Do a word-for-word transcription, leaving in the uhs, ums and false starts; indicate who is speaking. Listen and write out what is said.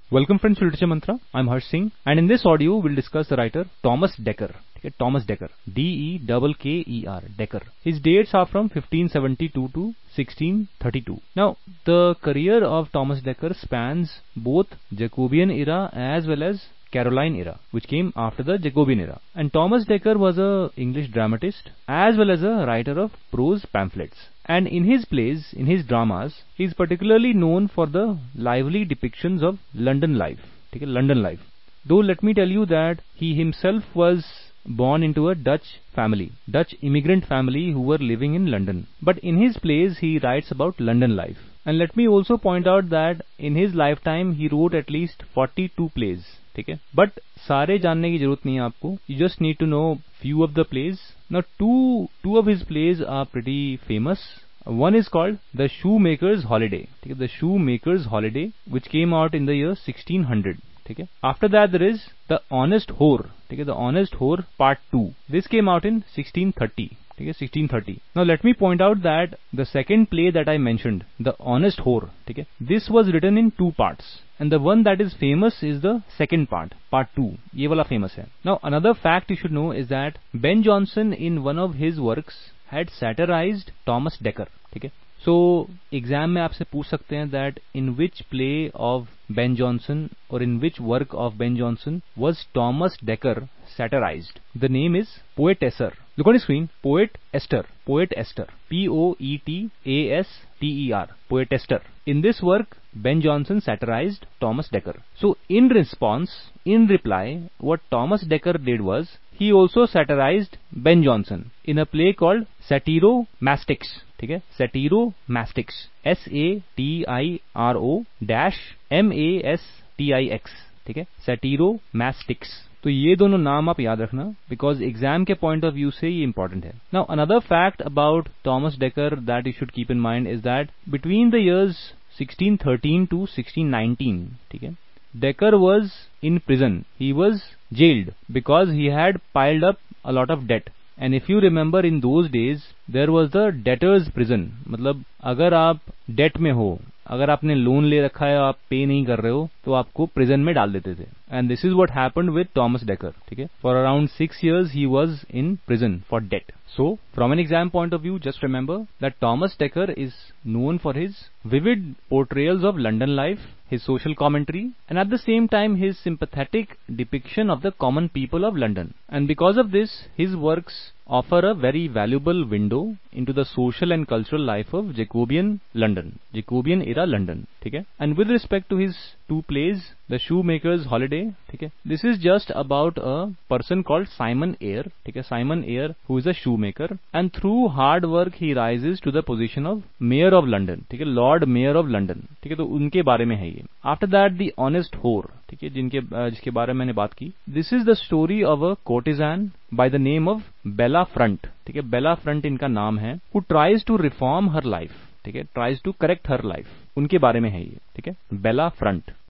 Speaker 1: Welcome friends to Literature Mantra. I'm Harsh Singh, and in this audio we'll discuss the writer Thomas Dekker. Okay, Thomas Dekker, D E K K E R, Dekker. His dates are from fifteen seventy-two to sixteen thirty-two. Now, the career of Thomas Dekker spans both Jacobean era as well as Caroline era, which came after the Jacobean era. And Thomas Dekker was a English dramatist as well as a writer of prose pamphlets. And in his plays, in his dramas, he is particularly known for the lively depictions of London life. Okay, London life. Though let me tell you that he himself was born into a Dutch family, Dutch immigrant family who were living in London. But in his plays, he writes about London life. And let me also point out that in his lifetime, he wrote at least forty-two plays. ठीक है, but सारे जानने की जरूरत नहीं है आपको. You just need to know few of the plays. Now two two of his plays are pretty famous. One is called The Shoemaker's Holiday. ठीक है, The Shoemaker's Holiday, which came out in the year sixteen hundred. ठीक है. After that there is The Honest Whore. ठीक है, The Honest Whore Part two. This came out in sixteen thirty. ठीक है, sixteen thirty. Now let me point out that the second play that I mentioned, The Honest Whore, ठीक है, this was written in two parts. And the one that is famous is the second part, part two. ये वाला famous है. Now another fact you should know is that Ben Jonson in one of his works had satirized Thomas Dekker. ठीक है. So exam में आपसे पूछ सकते हैं that in which play of Ben Jonson or in which work of Ben Jonson was Thomas Dekker satirized? The name is Poetesser. Look on the screen. Poet Esther. Poet Esther. P O E T A S T E R. Poetester. In this work, Ben Jonson satirized Thomas Dekker. So in response, in reply, what Thomas Dekker did was, he also satirized Ben Jonson in a play called Satyro-Mastix. ठीक है, Satyro-Mastix. S A T I R O dash M A S T I X. ठीक है, Satyro-Mastix. तो ये दोनों नाम आप याद रखना, बिकॉज एग्जाम के पॉइंट ऑफ व्यू से ये इंपॉर्टेंट है. Now another fact about Thomas Dekker that you should keep in mind is that between the years sixteen thirteen to sixteen nineteen, ठीक है, Dekker was in prison. He was jailed because he had piled up a lot of debt. And if you remember in those days, there was the debtor's prison. मतलब अगर आप date में हो, अगर आपने loan ले रखा है, आप पे नहीं कर रहे हो, तो आपको प्रिजन में डाल देते थे. And this is what happened with Thomas Dekker. ठीक है, for around six years he was in prison for debt. So, from an exam point of view, just remember that Thomas Dekker is known for his vivid portrayals of London life, his social commentary, and at the same time his sympathetic depiction of the common people of London. And because of this, his works offer a very valuable window into the social and cultural life of Jacobean London, Jacobean era London. ठीक है? And with respect to his two plays, The Shoemaker's Holiday, ठीक है, this is just about a person called Simon Eyre, ठीक है, Simon Eyre, who is a shoemaker, and through hard work he rises to the position of Mayor of London, ठीक है, Lord Mayor of London, ठीक है, तो उनके बारे में है ये. After that, The Honest Whore, ठीक है, जिनके जिसके बारे में मैंने बात की. This is the story of a courtesan by the name of Bella Front, ठीक है, Bella Front इनका नाम है, who tries to reform her life, ठीक है, tries to correct her life. उनके बारे में है ये, ठीक है, Bella Front.